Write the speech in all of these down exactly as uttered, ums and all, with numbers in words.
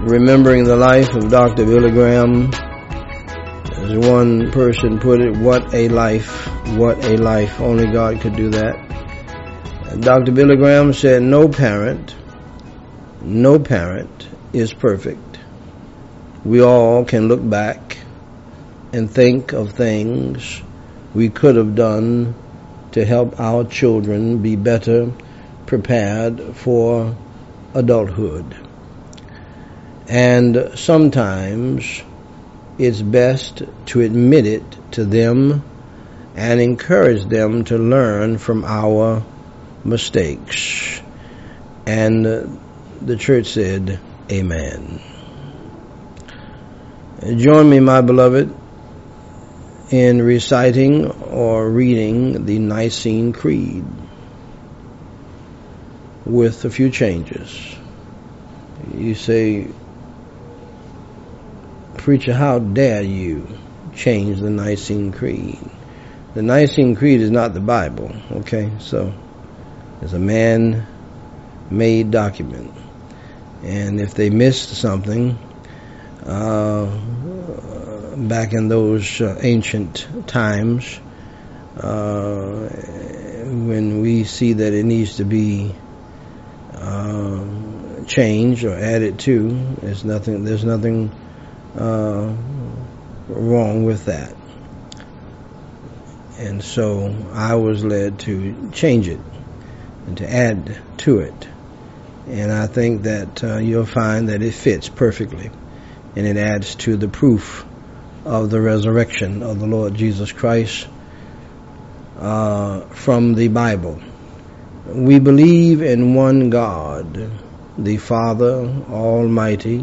remembering the life of Doctor Billy Graham. As one person put it, what a life, what a life. Only God could do that. And Doctor Billy Graham said, no parent, no parent is perfect. We all can look back and think of things we could have done to help our children be better prepared for adulthood. And sometimes it's best to admit it to them and encourage them to learn from our mistakes. And the church said, amen. Join me, my beloved, in reciting or reading the Nicene Creed with a few changes. You say, preacher, how dare you change the Nicene Creed? The Nicene Creed is not the Bible, okay? So it's a man-made document. And if they missed something uh, back in those uh, ancient times, uh, when we see that it needs to be uh, changed or added to, there's nothing, there's nothing Uh, wrong with that. And so I was led to change it and to add to it. And I think that uh, you'll find that it fits perfectly, and it adds to the proof of the resurrection of the Lord Jesus Christ uh, from the Bible. We believe in one God, the Father Almighty,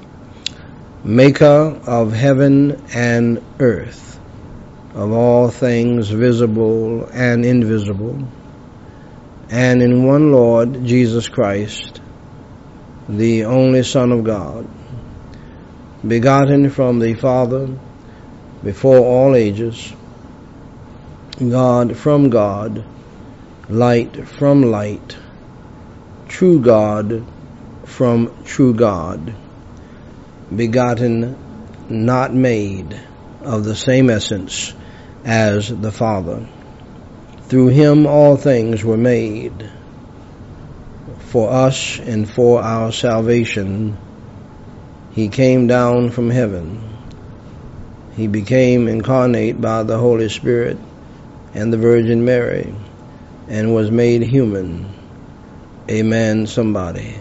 maker of heaven and earth, of all things visible and invisible, and in one Lord Jesus Christ, the only Son of God, begotten from the Father before all ages, God from God, light from light, true God from true God, begotten, not made, of the same essence as the Father. Through him all things were made. For us and for our salvation, he came down from heaven. He became incarnate by the Holy Spirit and the Virgin Mary, and was made human. Amen, somebody.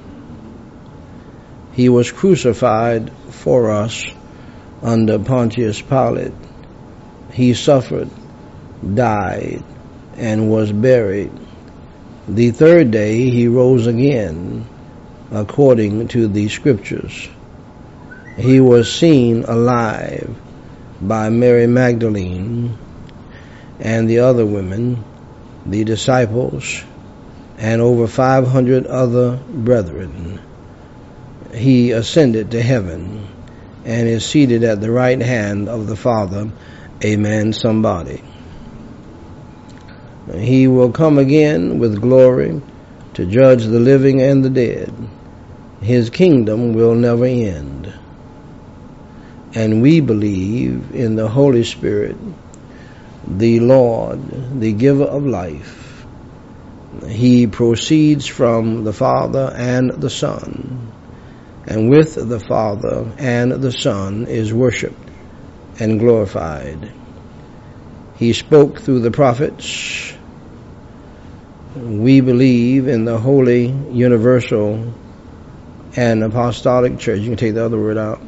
He was crucified for us under Pontius Pilate. He suffered, died, and was buried. The third day he rose again, according to the Scriptures. He was seen alive by Mary Magdalene and the other women, the disciples, and over five hundred other brethren. He ascended to heaven and is seated at the right hand of the Father. Amen, somebody. He will come again with glory to judge the living and the dead. His kingdom will never end. And we believe in the Holy Spirit, the Lord, the giver of life. He proceeds from the Father and the Son, and with the Father and the Son is worshipped and glorified. He spoke through the prophets. We believe in the holy, universal, and apostolic church. You can take the other word out.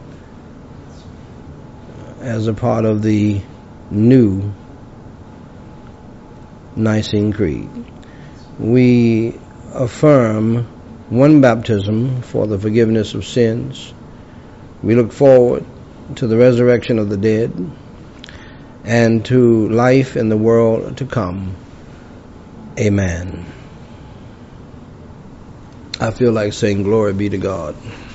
As a part of the new Nicene Creed. We affirm one baptism for the forgiveness of sins. We look forward to the resurrection of the dead and to life in the world to come. Amen. I feel like saying glory be to God.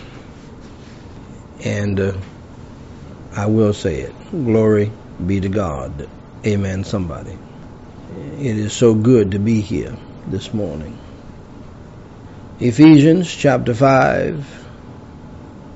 And uh, I will say it. Glory be to God. Amen, somebody. It is so good to be here this morning. Ephesians chapter five,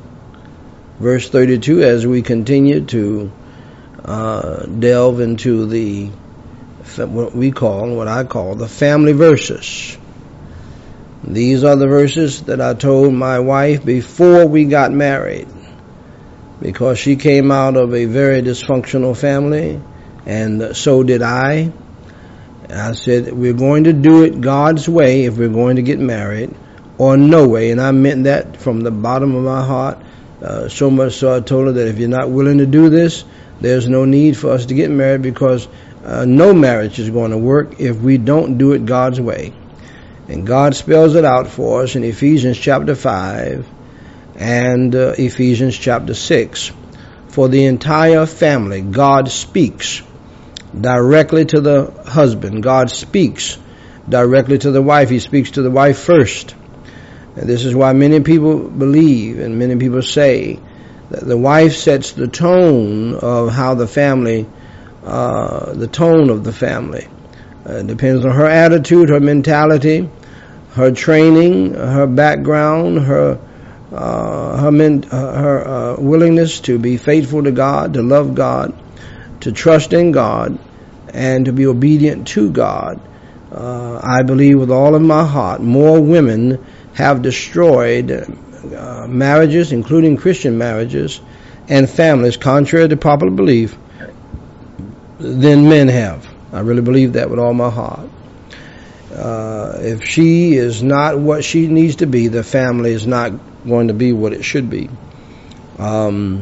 verse thirty-two, as we continue to uh, delve into the what we call, what I call the family verses. These are the verses that I told my wife before we got married, because she came out of a very dysfunctional family, and so did I. And I said, we're going to do it God's way if we're going to get married, or no way. And I meant that from the bottom of my heart. Uh, so much so I told her that if you're not willing to do this, there's no need for us to get married, because uh, no marriage is going to work if we don't do it God's way. And God spells it out for us in Ephesians chapter five and uh, Ephesians chapter six. For the entire family, God speaks directly to the husband. God speaks directly to the wife. He speaks to the wife first. And this is why many people believe and many people say that the wife sets the tone of how the family, uh, the tone of the family. Uh, it depends on her attitude, her mentality, her training, her background, her uh, her, men, uh, her uh, willingness to be faithful to God, to love God, to trust in God, and to be obedient to God. Uh, I believe with all of my heart, more women have destroyed uh, marriages, including Christian marriages, and families, contrary to popular belief, than men have. I really believe that with all my heart. Uh, if she is not what she needs to be, the family is not going to be what it should be. Um,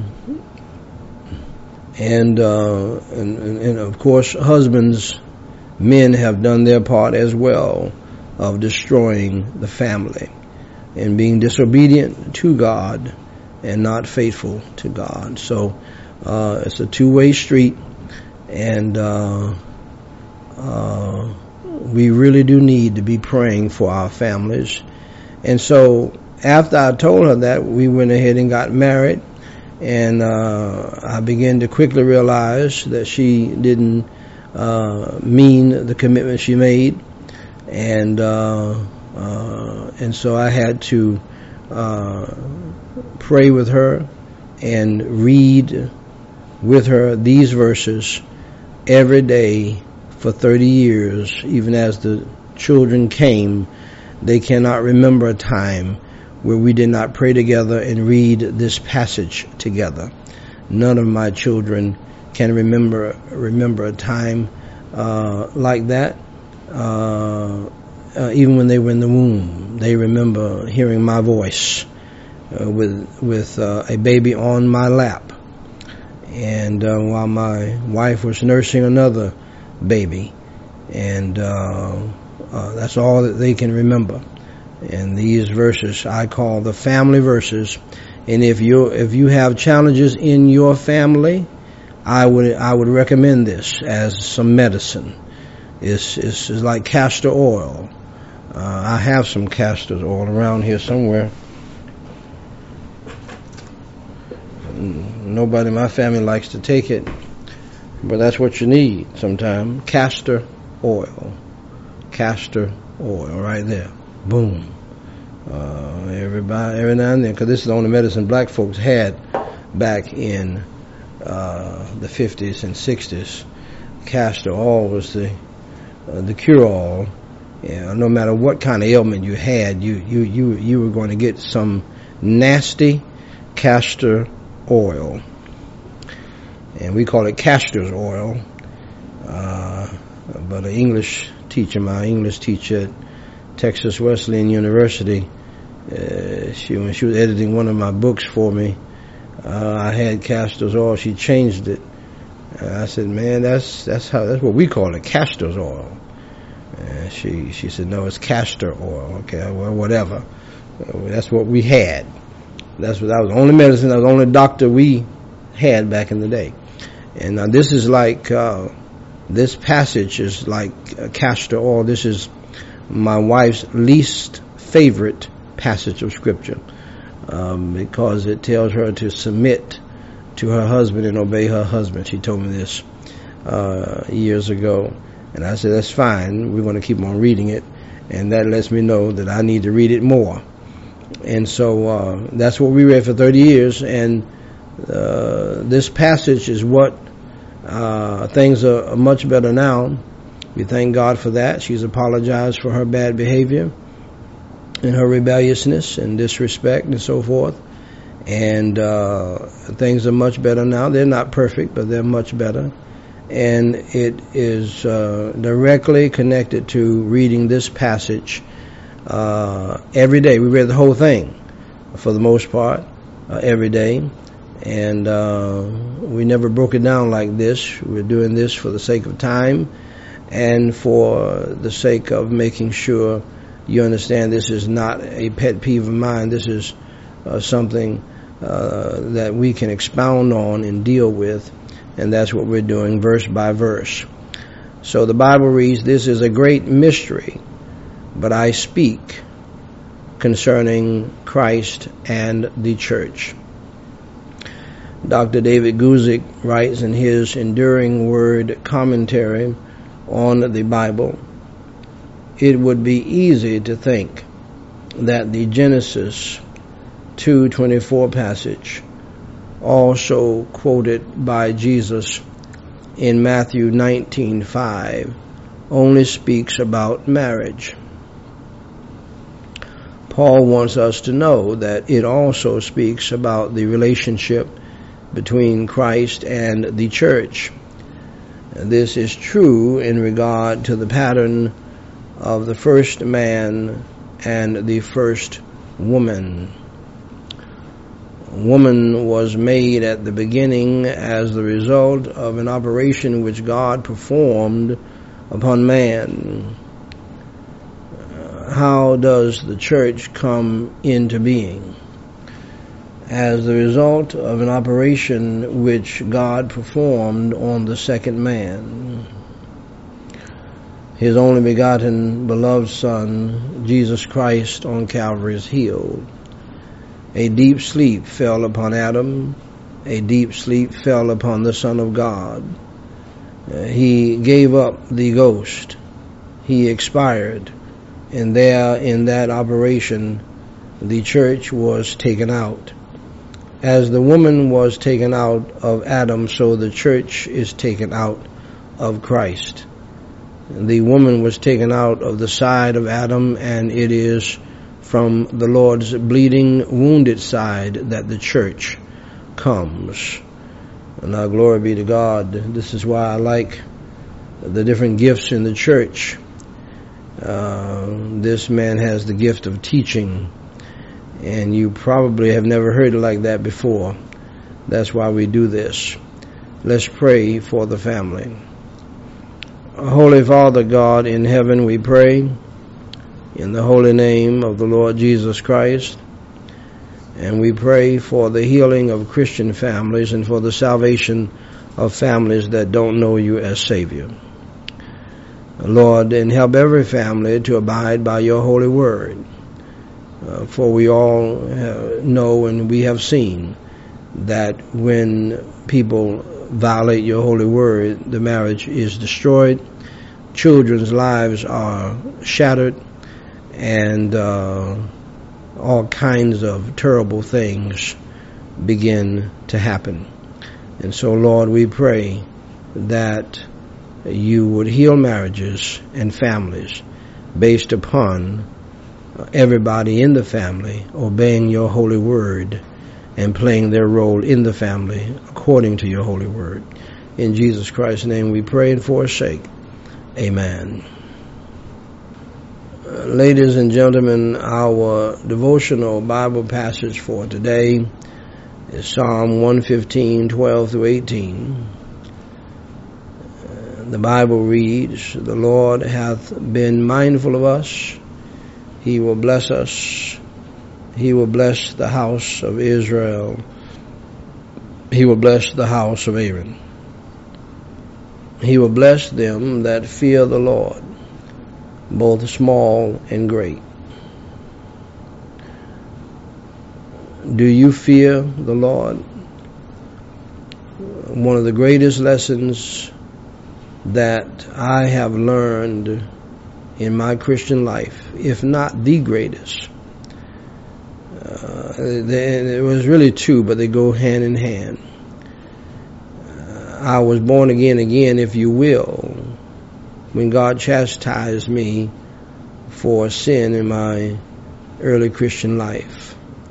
and, uh, and, and of course, husbands, men have done their part as well of destroying the family and being disobedient to God and not faithful to God. So uh, it's a two-way street, and uh, uh, we really do need to be praying for our families. And so after I told her that, we went ahead and got married, and uh, I began to quickly realize that she didn't uh, mean the commitment she made, and uh, uh, and so I had to uh, pray with her and read with her these verses every day for thirty years. Even as the children came, they cannot remember a time where we did not pray together and read this passage together. None of my children can remember remember a time uh, like that. Uh, uh, even when they were in the womb, they remember hearing my voice uh, with with uh, a baby on my lap, and uh, while my wife was nursing another baby, and uh, uh, that's all that they can remember. And these verses I call the family verses. And if you if you have challenges in your family, I would I would recommend this as some medicine. It's it's, it's like castor oil. Uh, I have some castor oil around here somewhere. Nobody in my family likes to take it, but that's what you need sometimes. Castor oil. Castor oil right there. Boom. Uh, everybody, every now and then, because this is the only medicine black folks had back in uh, the fifties and sixties. Castor oil was the uh, the cure-all. Yeah, no matter what kind of ailment you had, you you you you were going to get some nasty castor oil, and we call it castor's oil. Uh, but an English teacher, my English teacher at Texas Wesleyan University, uh, she when she was editing one of my books for me, uh, I had castor's oil. She changed it. And I said, "Man, that's that's how that's what we call it, castor's oil." And she she said, "No, it's castor oil." Okay, well, whatever. That's what we had. That's what that was the only medicine, that was the only doctor we had back in the day. And now this is like uh, this passage is like uh, castor oil. This is my wife's least favorite passage of Scripture, um, because it tells her to submit to her husband and obey her husband. She told me this uh, years ago, and I said, that's fine. We're going to keep on reading it, and that lets me know that I need to read it more. And so uh, that's what we read for thirty years, and Uh, this passage is what uh, things are much better now. We thank God for that. She's apologized for her bad behavior and her rebelliousness and disrespect and so forth. And uh, things are much better now. They're not perfect, but they're much better. And it is uh, directly connected to reading this passage uh, every day. We read the whole thing, for the most part, uh, every day. And uh, we never broke it down like this. We're doing this for the sake of time and for the sake of making sure you understand this is not a pet peeve of mine. This is uh, something uh, that we can expound on and deal with, and that's what we're doing verse by verse. So the Bible reads, "This is a great mystery, but I speak concerning Christ and the church." Doctor David Guzik writes in his Enduring Word commentary on the Bible, "It would be easy to think that the Genesis two twenty-four passage, also quoted by Jesus in Matthew nineteen five, only speaks about marriage. Paul wants us to know that it also speaks about the relationship between Christ and the church. This is true in regard to the pattern of the first man and the first woman. Woman was made at the beginning as the result of an operation which God performed upon man. How does the church come into being? As the result of an operation which God performed on the second man, His only begotten beloved Son, Jesus Christ, on Calvary's hill. A deep sleep fell upon Adam. A deep sleep fell upon the Son of God. Uh, he gave up the ghost. He expired. And there, in that operation, the church was taken out. As the woman was taken out of Adam, so the church is taken out of Christ. The woman was taken out of the side of Adam, and it is from the Lord's bleeding, wounded side that the church comes. And now glory be to God. This is why I like the different gifts in the church. Uh, this man has the gift of teaching, and you probably have never heard it like that before. That's why we do this. Let's pray for the family. Holy Father God in heaven, we pray in the holy name of the Lord Jesus Christ, and we pray for the healing of Christian families and for the salvation of families that don't know you as Savior. Lord, and help every family to abide by your holy word. Uh, for we all uh, know and we have seen that when people violate your holy word, the marriage is destroyed, children's lives are shattered, and uh, all kinds of terrible things begin to happen. And so, Lord, we pray that you would heal marriages and families based upon everybody in the family obeying your holy word and playing their role in the family according to your holy word. In Jesus Christ's name we pray and forsake. Amen. Uh, ladies and gentlemen, our devotional Bible passage for today is Psalm one fifteen, twelve through eighteen. Uh, the Bible reads, "The Lord hath been mindful of us. He will bless us. He will bless the house of Israel. He will bless the house of Aaron. He will bless them that fear the Lord, both small and great." Do you fear the Lord? One of the greatest lessons that I have learned in my Christian life, if not the greatest, Uh, there was really two, but they go hand in hand. Uh, I was born again again, if you will, when God chastised me for sin in my early Christian life.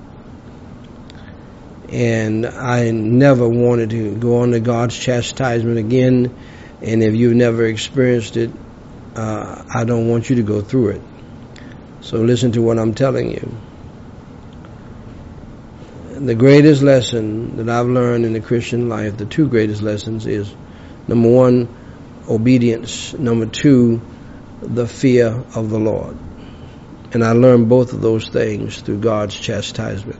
And I never wanted to go under God's chastisement again. And if you've never experienced it, uh, I don't want you to go through it. So listen to what I'm telling you. The greatest lesson that I've learned in the Christian life, the two greatest lessons, is number one, obedience. Number two, the fear of the Lord. And I learned both of those things through God's chastisement.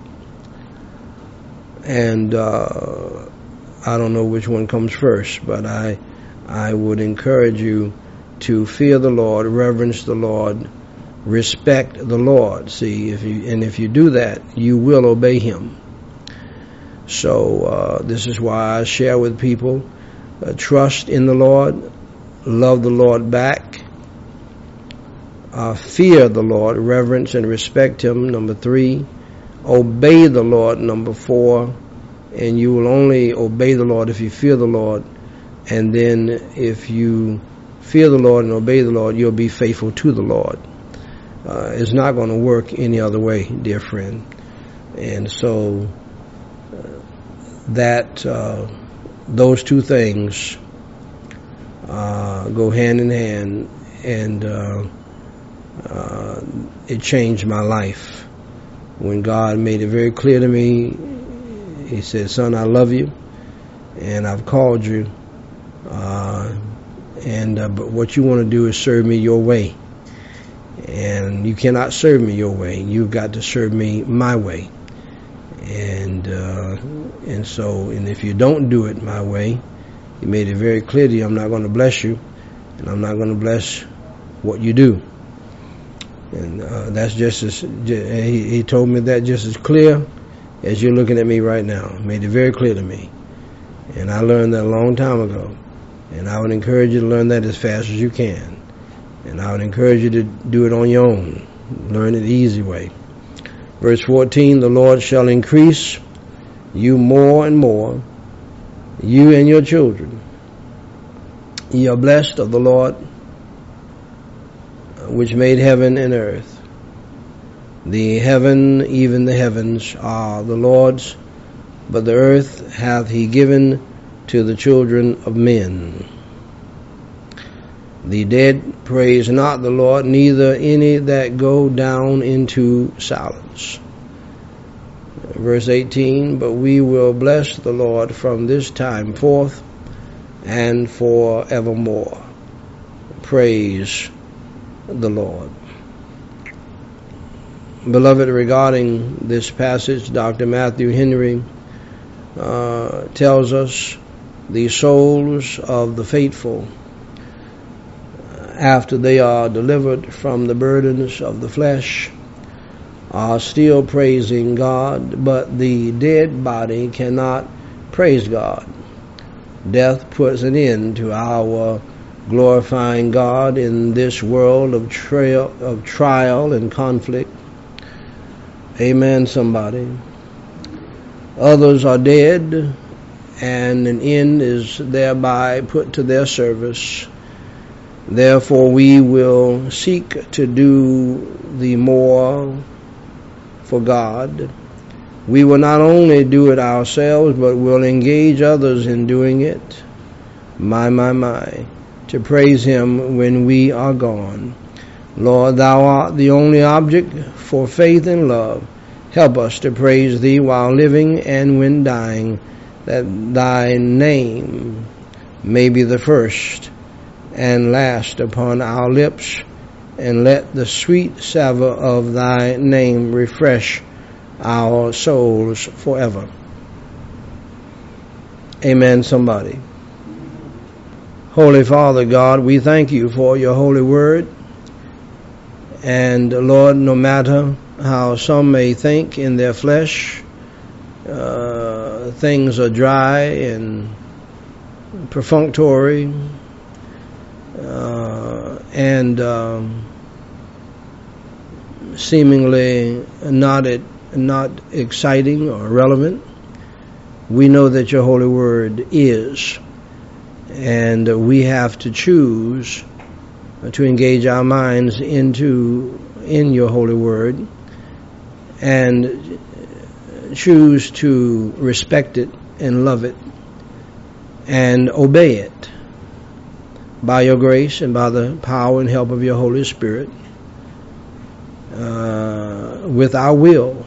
And uh, I don't know which one comes first, but I I would encourage you to fear the Lord, reverence the Lord, respect the Lord. See, if you and if you do that, you will obey Him. So uh, this is why I share with people: uh, trust in the Lord, love the Lord back, uh, fear the Lord, reverence and respect Him. Number three. Obey the Lord, number four, and you will only obey the Lord if you fear the Lord. And then if you fear the Lord and obey the Lord, you'll be faithful to the Lord. Uh, it's not going to work any other way, dear friend. And so uh, that uh, those two things uh, go hand in hand, and uh, uh, it changed my life. When God made it very clear to me, He said, son, I love you, and I've called you, uh, and uh, but what you want to do is serve me your way. And you cannot serve me your way. You've got to serve me my way. And uh, and so, and if you don't do it my way, He made it very clear to you, I'm not going to bless you, and I'm not going to bless what you do. And uh, that's just as, he, he told me that just as clear as you're looking at me right now. Made it very clear to me. And I learned that a long time ago. And I would encourage you to learn that as fast as you can. And I would encourage you to do it on your own. Learn it the easy way. Verse fourteen, the Lord shall increase you more and more, you and your children. Ye are blessed of the Lord, which made heaven and earth. The heaven, even the heavens, are the Lord's, but the earth hath He given to the children of men. The dead praise not the Lord, neither any that go down into silence. Verse eighteen, but we will bless the Lord from this time forth and forevermore. Praise the Lord. Beloved, regarding this passage, Doctor Matthew Henry uh, tells us the souls of the faithful, after they are delivered from the burdens of the flesh, are still praising God, but the dead body cannot praise God. Death puts an end to our glorifying God in this world of trial, of trial and conflict. Amen, somebody. Others are dead, and an end is thereby put to their service. Therefore, we will seek to do the more for God. We will not only do it ourselves, but will engage others in doing it. My, my, my. To praise Him when we are gone. Lord, Thou art the only object for faith and love. Help us to praise Thee while living and when dying, that Thy name may be the first and last upon our lips, and let the sweet savour of Thy name refresh our souls forever. Amen, somebody. Holy Father God, we thank You for Your holy word. And Lord, no matter how some may think in their flesh, uh, things are dry and perfunctory, uh, and um, seemingly not at not exciting or relevant. We know that your holy word is, and we have to choose to engage our minds into in your holy word and choose to respect it and love it and obey it by your grace and by the power and help of your Holy Spirit, uh, with our will.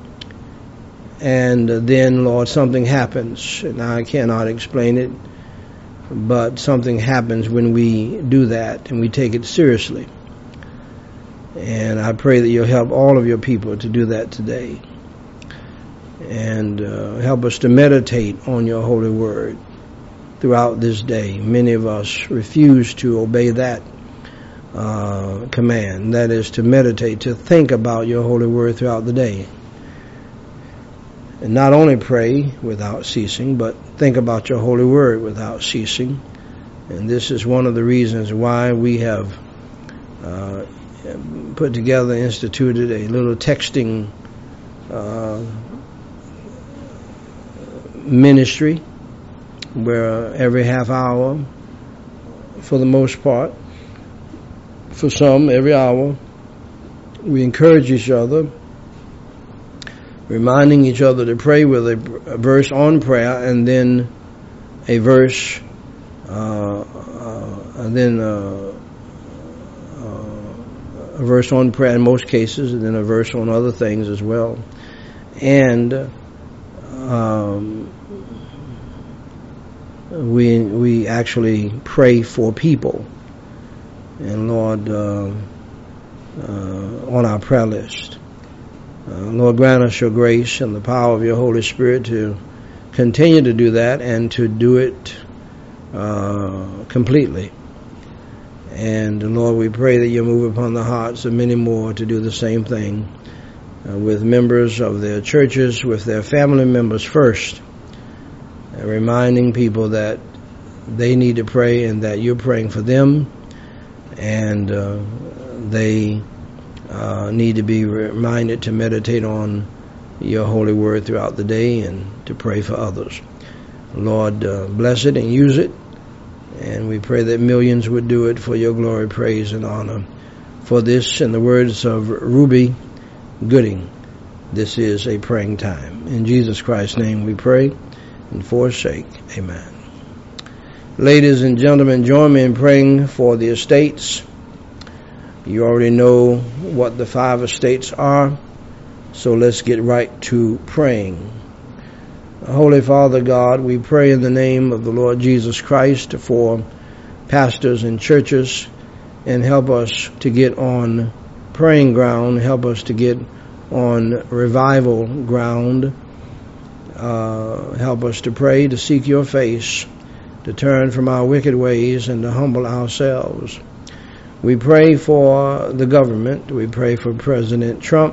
And then, Lord, something happens, and I cannot explain it, but something happens when we do that and we take it seriously. And I pray that you'll help all of your people to do that today, and uh, help us to meditate on your holy word throughout this day. Many of us refuse to obey that uh, command, that is to meditate, to think about your holy word throughout the day. And not only pray without ceasing, but think about your holy word without ceasing. And this is one of the reasons why we have uh, put together, instituted a little texting uh, ministry, where every half hour, for the most part, for some every hour, we encourage each other, reminding each other to pray with a, a verse on prayer, and then a verse, uh, uh, and then uh, uh, a verse on prayer in most cases, and then a verse on other things as well. And um, we we actually pray for people, and Lord, uh, uh, on our prayer list. Uh, Lord, grant us your grace and the power of your Holy Spirit to continue to do that and to do it uh, completely. And Lord, we pray that you move upon the hearts of many more to do the same thing uh, with members of their churches, with their family members first, uh, reminding people that they need to pray and that you're praying for them, and uh, they Uh, need to be reminded to meditate on your holy word throughout the day and to pray for others. Lord, uh, bless it and use it, and we pray that millions would do it for your glory, praise, and honor. For this, in the words of Ruby Gooding, this is a praying time. In Jesus Christ's name we pray, and for his sake, amen. Ladies and gentlemen, join me in praying for the estates. You already know what the five estates are, so let's get right to praying. Holy Father God, we pray in the name of the Lord Jesus Christ for pastors and churches, and help us to get on praying ground, help us to get on revival ground, uh, help us to pray, to seek your face, to turn from our wicked ways, and to humble ourselves. We pray for the government. We pray for President Trump.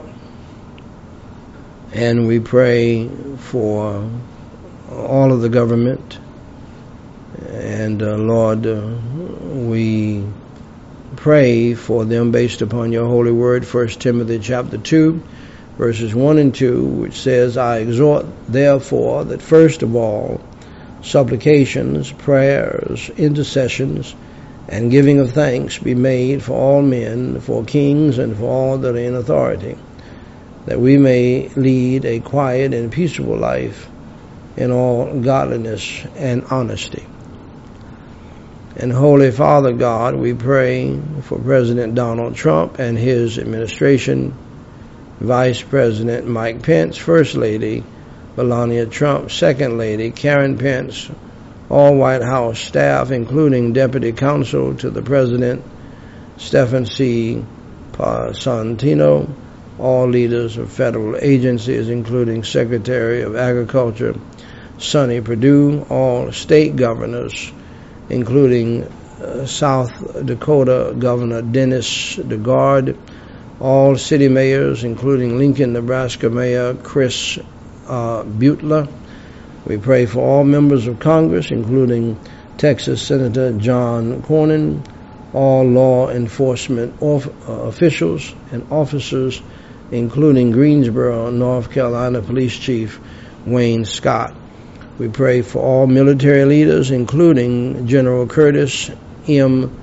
And we pray for all of the government. And uh, Lord, uh, we pray for them based upon your holy word, First Timothy chapter two, verses one and two, which says, I exhort therefore that first of all, supplications, prayers, intercessions, and giving of thanks be made for all men, for kings, and for all that are in authority, that we may lead a quiet and peaceable life in all godliness and honesty. And Holy Father God, we pray for President Donald Trump and his administration, Vice President Mike Pence, First Lady Melania Trump, Second Lady Karen Pence, all White House staff, including Deputy Counsel to the President, Stephen C. Pasantino, all leaders of federal agencies, including Secretary of Agriculture Sonny Perdue, all state governors, including uh, South Dakota Governor Dennis DeGarde, all city mayors, including Lincoln, Nebraska Mayor Chris uh, Butler. We pray for all members of Congress, including Texas Senator John Cornyn, all law enforcement of, uh, officials and officers, including Greensboro, North Carolina Police Chief Wayne Scott. We pray for all military leaders, including General Curtis M.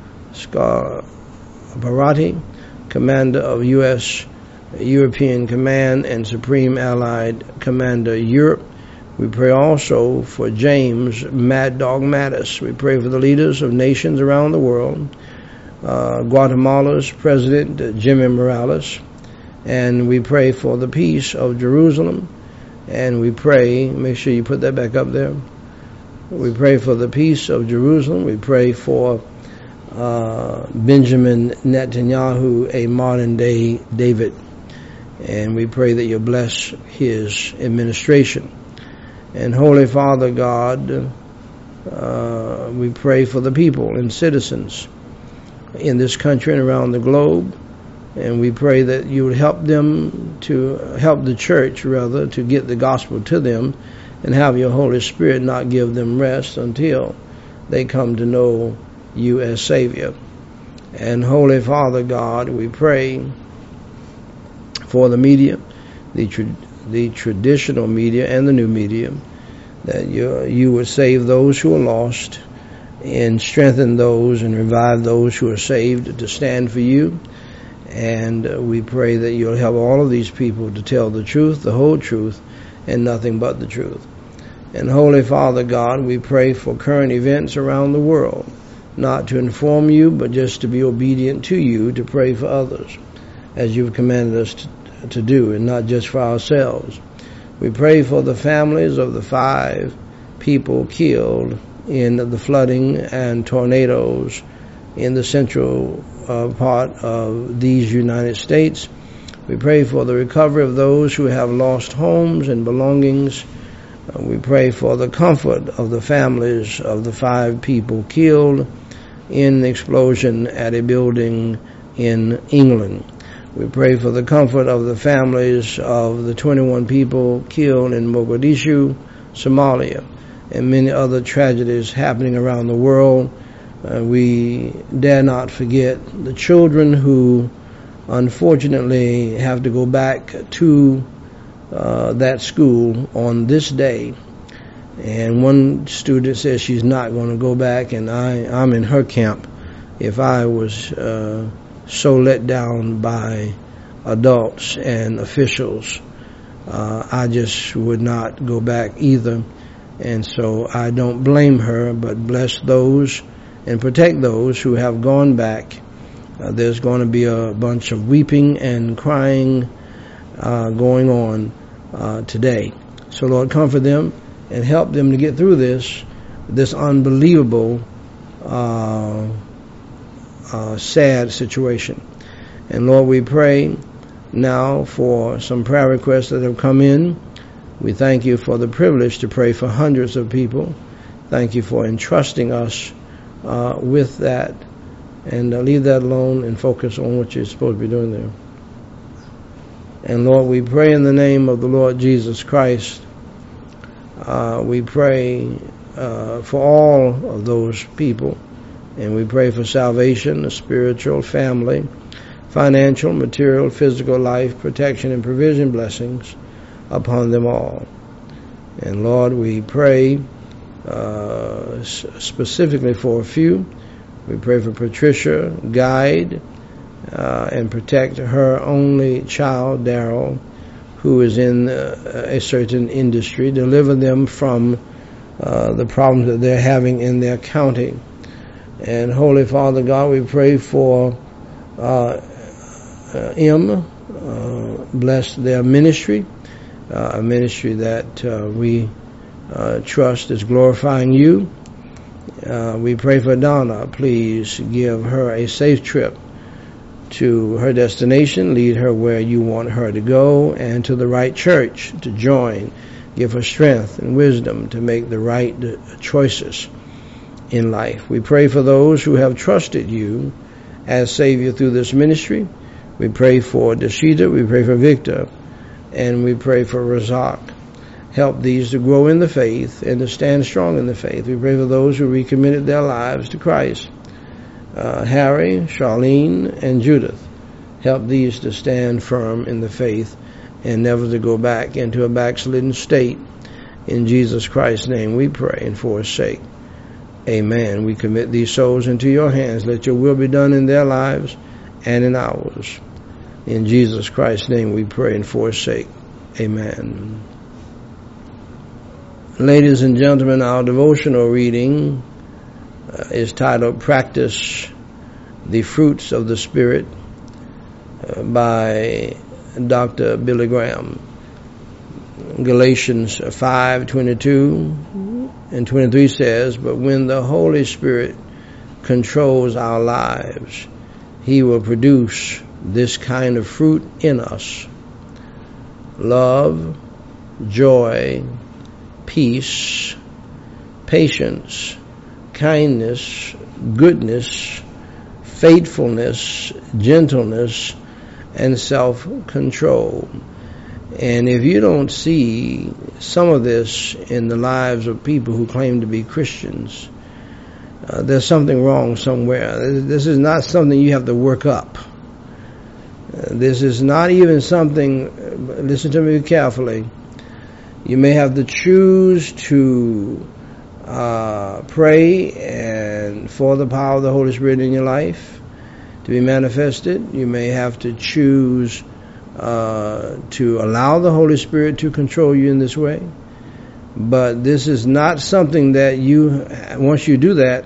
Scarbarati, Commander of U S European Command and Supreme Allied Commander Europe. We pray also for James Mad Dog Mattis. We pray for the leaders of nations around the world, uh, Guatemala's President Jimmy Morales, and we pray for the peace of Jerusalem, and we pray, make sure you put that back up there, we pray for the peace of Jerusalem. We pray for uh, Benjamin Netanyahu, a modern-day David, and we pray that you bless his administration. And Holy Father God, uh, we pray for the people and citizens in this country and around the globe, and we pray that you would help them to help the church, rather, to get the gospel to them, and have your Holy Spirit not give them rest until they come to know you as Savior. And Holy Father God, we pray for the media, the tra- the traditional media and the new media, that you you would save those who are lost, and strengthen those and revive those who are saved to stand for you. And uh, we pray that you'll help all of these people to tell the truth, the whole truth, and nothing but the truth. And Holy Father God, we pray for current events around the world, not to inform you, but just to be obedient to you, to pray for others, as you've commanded us to, to do, and not just for ourselves. We pray for the families of the five people killed in the flooding and tornadoes in the central uh, part of these United States. We pray for the recovery of those who have lost homes and belongings. Uh, we pray for the comfort of the families of the five people killed in the explosion at a building in England. We pray for the comfort of the families of the twenty-one people killed in Mogadishu, Somalia, and many other tragedies happening around the world. Uh, we dare not forget the children who unfortunately have to go back to uh, that school on this day. And one student says she's not going to go back, and I, I'm in her camp. If I was uh, so let down by adults and officials, uh, I just would not go back either. And so I don't blame her, but bless those and protect those who have gone back. Uh, there's going to be a bunch of weeping and crying uh, going on uh, today. So Lord, comfort them and help them to get through this, this unbelievable, uh, uh, sad situation. And Lord, we pray now for some prayer requests that have come in. We thank you for the privilege to pray for hundreds of people. Thank you for entrusting us uh, with that. And uh, leave that alone and focus on what you're supposed to be doing there. And Lord, we pray in the name of the Lord Jesus Christ. Uh, we pray uh, for all of those people. And we pray for salvation, a spiritual, family, financial, material, physical life, protection, and provision blessings upon them all. And Lord, we pray uh, specifically for a few. We pray for Patricia, guide uh, and protect her only child, Daryl, who is in uh, a certain industry. Deliver them from uh, the problems that they're having in their county. And Holy Father God, we pray for uh, uh, M. Uh, bless their ministry. Uh, a ministry that uh, we uh, trust is glorifying you. Uh, we pray for Donna. Please give her a safe trip to her destination. Lead her where you want her to go, and to the right church to join. Give her strength and wisdom to make the right choices in life. We pray for those who have trusted you as Savior through this ministry. We pray for Deshita. We pray for Victor. And we pray for Razak. Help these to grow in the faith and to stand strong in the faith. We pray for those who recommitted their lives to Christ. Uh, Harry, Charlene, and Judith. Help these to stand firm in the faith and never to go back into a backslidden state. In Jesus Christ's name we pray, and for his sake. Amen. We commit these souls into your hands. Let your will be done in their lives and in ours. In Jesus Christ's name we pray, and for his sake. Amen. Ladies and gentlemen, our devotional reading uh, is titled Practice the Fruits of the Spirit uh, by Doctor Billy Graham. Galatians five twenty-two and twenty-three says, "But when the Holy Spirit controls our lives, he will produce this kind of fruit in us: love, joy, peace, patience, kindness, goodness, faithfulness, gentleness, and self-control." And if you don't see some of this in the lives of people who claim to be Christians, uh, there's something wrong somewhere. This is not something you have to work up. Uh, this is not even something, listen to me carefully, you may have to choose to uh, pray and for the power of the Holy Spirit in your life to be manifested. You may have to choose uh, to allow the Holy Spirit to control you in this way. But this is not something that you, once you do that,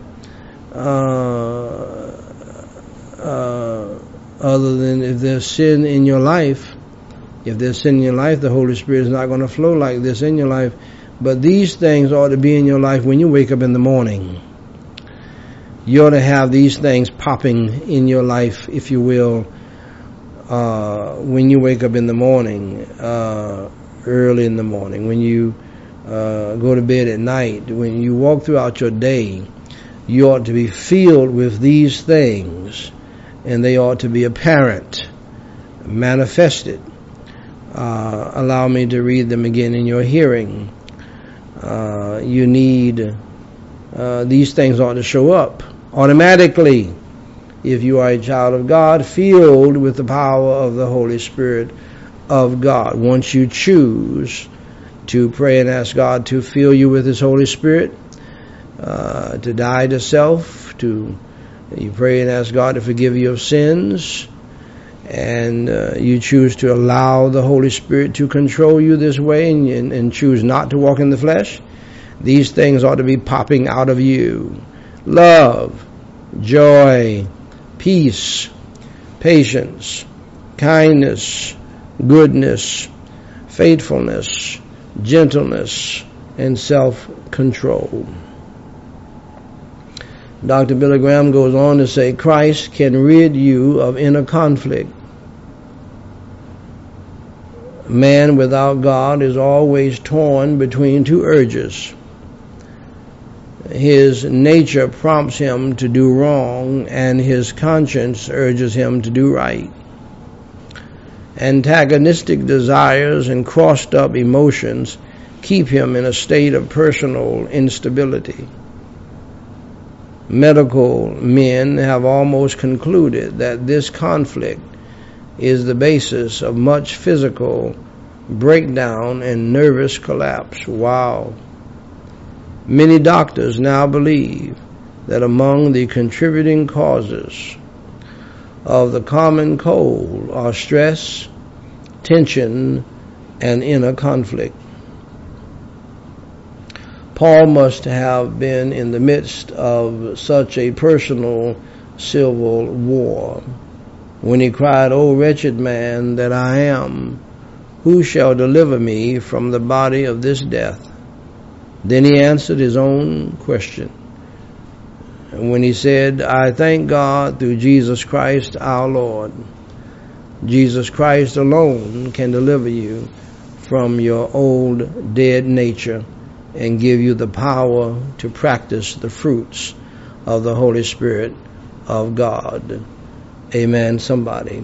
uh, uh, other than if there's sin in your life, if there's sin in your life, the Holy Spirit is not going to flow like this in your life. But these things ought to be in your life when you wake up in the morning. You ought to have these things popping in your life, if you will, uh, when you wake up in the morning, uh, early in the morning, when you uh, go to bed at night, when you walk throughout your day. You ought to be filled with these things, and they ought to be apparent, manifested. Uh, allow me to read them again in your hearing. Uh, you need, uh, these things ought to show up automatically if you are a child of God, filled with the power of the Holy Spirit of God. Once you choose to pray and ask God to fill you with his Holy Spirit, uh, to die to self, to you pray and ask God to forgive your sins, and uh, you choose to allow the Holy Spirit to control you this way, and, and, and choose not to walk in the flesh, these things ought to be popping out of you: love, joy, peace, patience, kindness, goodness, faithfulness, gentleness, and self-control. Doctor Billy Graham goes on to say, Christ can rid you of inner conflict. Man without God is always torn between two urges. His nature prompts him to do wrong, and his conscience urges him to do right. Antagonistic desires and crossed-up emotions keep him in a state of personal instability. Medical men have almost concluded that this conflict is the basis of much physical breakdown and nervous collapse. Wow. Many doctors now believe that among the contributing causes of the common cold are stress, tension, and inner conflict. Paul must have been in the midst of such a personal civil war when he cried, O wretched man that I am, who shall deliver me from the body of this death? Then he answered his own question when he said, I thank God through Jesus Christ our Lord. Jesus Christ alone can deliver you from your old dead nature and give you the power to practice the fruits of the Holy Spirit of God. Amen, somebody.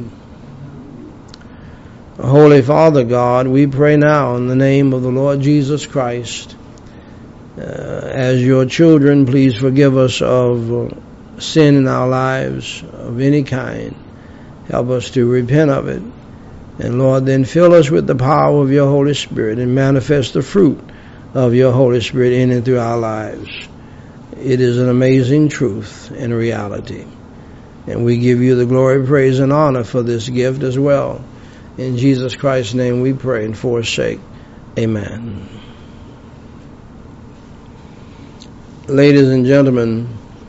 Holy Father God, we pray now in the name of the Lord Jesus Christ. Uh, as your children, please forgive us of uh, sin in our lives of any kind. Help us to repent of it. And Lord, then fill us with the power of your Holy Spirit and manifest the fruit of your Holy Spirit in and through our lives. It is an amazing truth and reality. And we give you the glory, praise, and honor for this gift as well. In Jesus Christ's name we pray and for his sake. Amen. Ladies and gentlemen,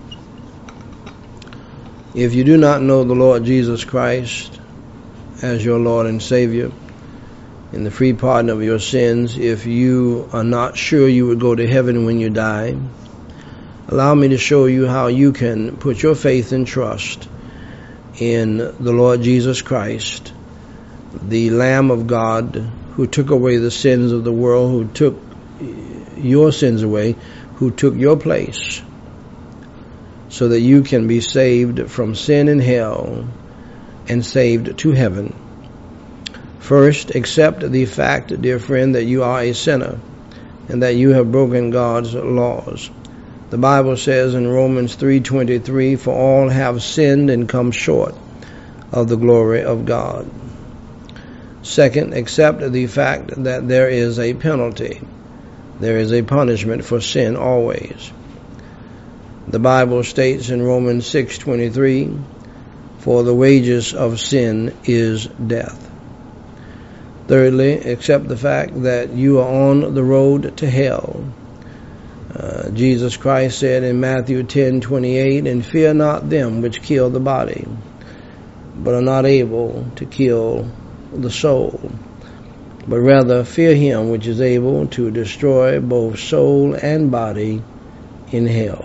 if you do not know the Lord Jesus Christ as your Lord and Savior in the free pardon of your sins, if you are not sure you would go to heaven when you die, allow me to show you how you can put your faith and trust in the Lord Jesus Christ, the Lamb of God who took away the sins of the world, who took your sins away, who took your place, so that you can be saved from sin and hell and saved to heaven. First, accept the fact, dear friend, that you are a sinner and that you have broken God's laws. The Bible says in Romans three twenty-three, for all have sinned and come short of the glory of God. Second, accept the fact that there is a penalty. There is a punishment for sin always. The Bible states in Romans six twenty-three, for the wages of sin is death. Thirdly, accept the fact that you are on the road to hell. Uh, Jesus Christ said in Matthew ten twenty-eight, and fear not them which kill the body, but are not able to kill the soul, but rather fear him which is able to destroy both soul and body in hell.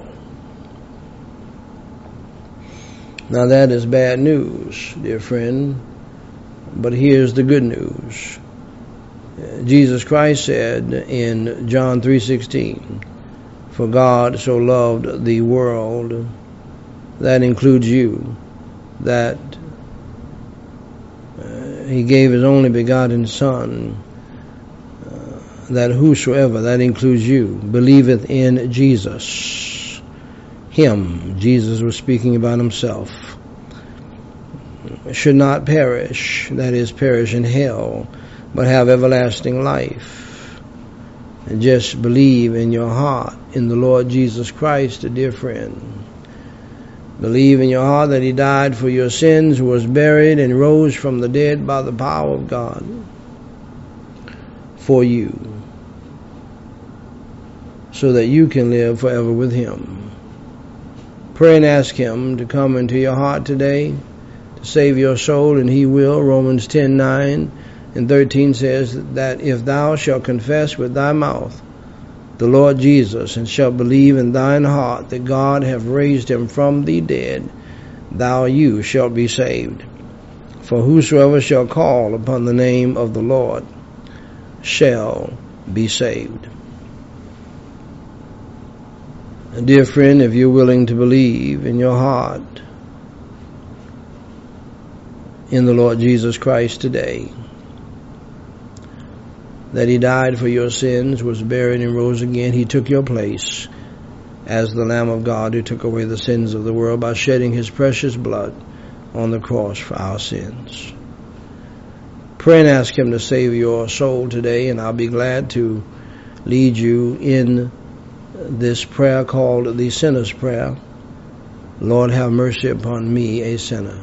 Now that is bad news, dear friend, but here's the good news. Jesus Christ said in John three sixteen, for God so loved the world, that includes you, that uh, he gave his only begotten Son, uh, that whosoever, that includes you, believeth in Jesus, him, Jesus was speaking about himself, should not perish, that is, perish in hell, but have everlasting life. And just believe in your heart in the Lord Jesus Christ, a dear friend. Believe in your heart that he died for your sins, was buried, and rose from the dead by the power of God for you, so that you can live forever with him. Pray and ask him to come into your heart today to save your soul, and he will. Romans ten nine and thirteen says that if thou shalt confess with thy mouth the Lord Jesus, and shalt believe in thine heart that God hath raised him from the dead, thou you shalt be saved. For whosoever shall call upon the name of the Lord shall be saved. And dear friend, if you're willing to believe in your heart in the Lord Jesus Christ today, that he died for your sins, was buried, and rose again, he took your place as the Lamb of God who took away the sins of the world by shedding his precious blood on the cross for our sins. Pray and ask him to save your soul today, and I'll be glad to lead you in this prayer called the Sinner's Prayer. Lord, have mercy upon me, a sinner.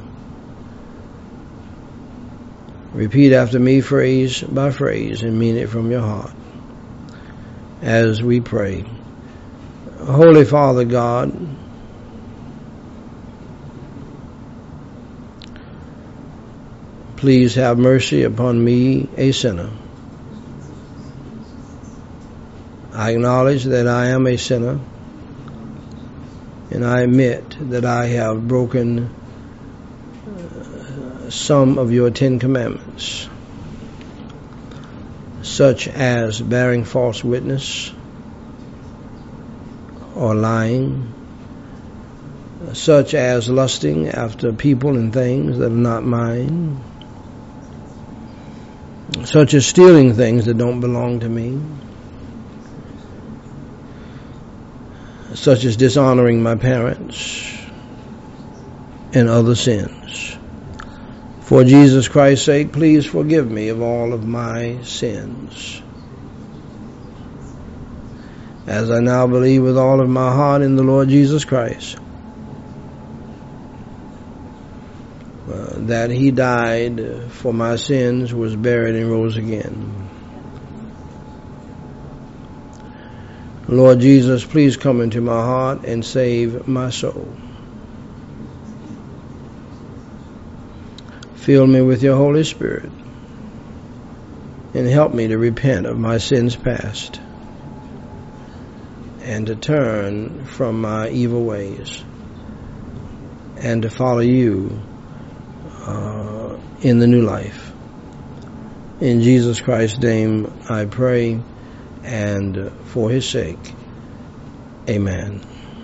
Repeat after me, phrase by phrase, and mean it from your heart as we pray. Holy Father God, please have mercy upon me, a sinner. I acknowledge that I am a sinner, and I admit that I have broken some of your Ten Commandments, such as bearing false witness or lying, such as lusting after people and things that are not mine, such as stealing things that don't belong to me, such as dishonoring my parents, and other sins. For Jesus Christ's sake, please forgive me of all of my sins. As I now believe with all of my heart in the Lord Jesus Christ, uh, that he died for my sins, was buried, and rose again. Lord Jesus, please come into my heart and save my soul. Fill me with your Holy Spirit and help me to repent of my sins past and to turn from my evil ways and to follow you uh, in the new life. In Jesus Christ's name I pray, and for his sake, amen.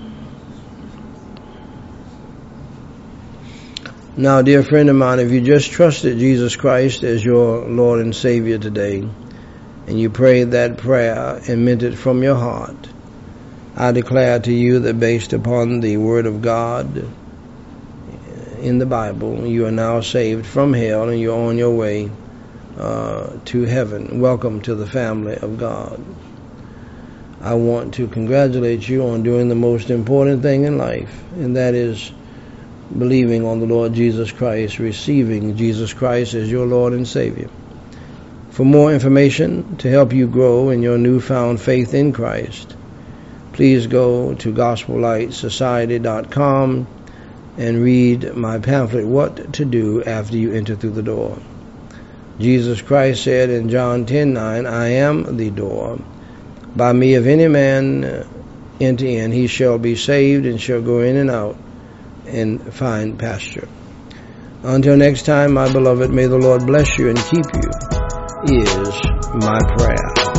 Now, dear friend of mine, if you just trusted Jesus Christ as your Lord and Savior today, and you prayed that prayer and meant it from your heart, I declare to you that based upon the Word of God in the Bible, you are now saved from hell and you're on your way uh, to heaven. Welcome to the family of God. I want to congratulate you on doing the most important thing in life, and that is believing on the Lord Jesus Christ, receiving Jesus Christ as your Lord and Savior. For more information to help you grow in your newfound faith in Christ, please go to gospel light society dot com and read my pamphlet, What to Do After You Enter Through the Door. Jesus Christ said in John ten nine, I am the door. By me, if any man enter in, he shall be saved and shall go in and out and find pasture. Until next time, my beloved, may the Lord bless you and keep you, is my prayer.